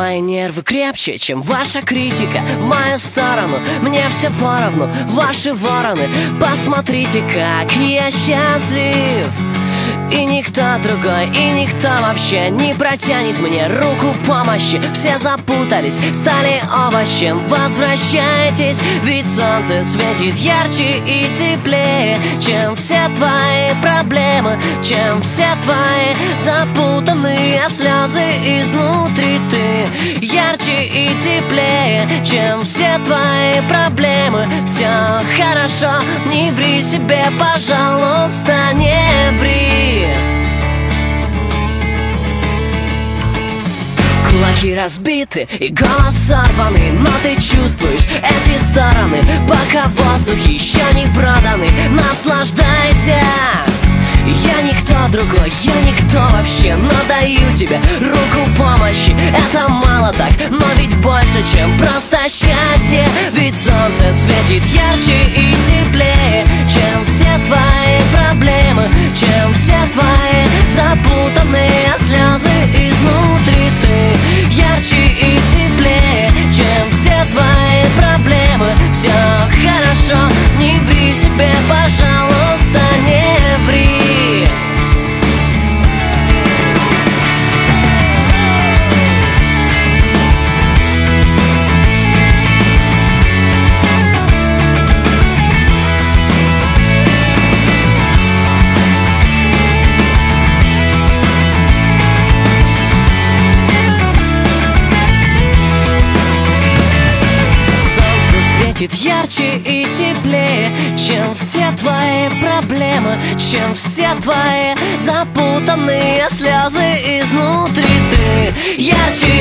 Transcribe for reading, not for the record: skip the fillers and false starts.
Мои нервы крепче, чем ваша критика в мою сторону. Мне все поровну, ваши вороны. Посмотрите, как я счастлив. И никто другой, и никто вообще не протянет мне руку помощи. Все запутались, стали овощем. Возвращайтесь, ведь солнце светит ярче и теплее, чем все твои проблемы, чем все твои запутанные слезы изнутри. Ты ярче и теплее, чем все твои проблемы. Все хорошо, не ври себе, пожалуйста, не ври. Кулаки разбиты и голос сорваны, но ты чувствуешь эти стороны, пока воздух еще не проданы. Наслаждайся. Я никто другой, я никто вообще, но даю тебе руку помощи. Это мало так, но ведь больше, чем просто счастье. Ведь солнце светит ярче и теплее, чем все твои проблемы, чем все твои запутанные слезы изнутри. Ты ярче и теплее, чем все твои проблемы. Все хорошо, не ври себе, пожалуйста, не ври. Ярче и теплее, чем все твои проблемы, чем все твои запутанные слезы изнутри. Ты ярче